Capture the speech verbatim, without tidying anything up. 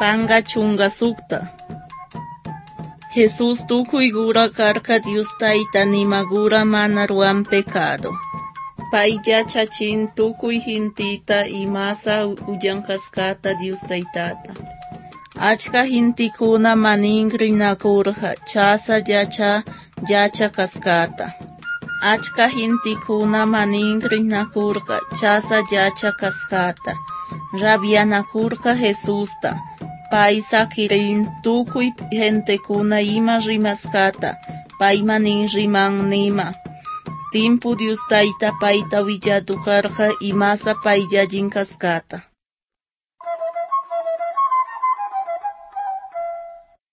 Panga chunga sukta. Jesús tukuygura karka Dios taita nimagura mana ruan pecado. Payya chachin tukuy hintita y masa uyankaskata Dios taitata. Achka hintikuna maningrinnakurqa chasa yacha yacha kaskata. Achka hintikuna maningrinnakurqa chasa yacha kaskata. Rabianakurqa Jesusta. Pay sakirin tukuy gentekuna ima rimaskata. Pay manin riman nima. Timpu Dios taita payta villatukarqa imasa payllallin kaskata.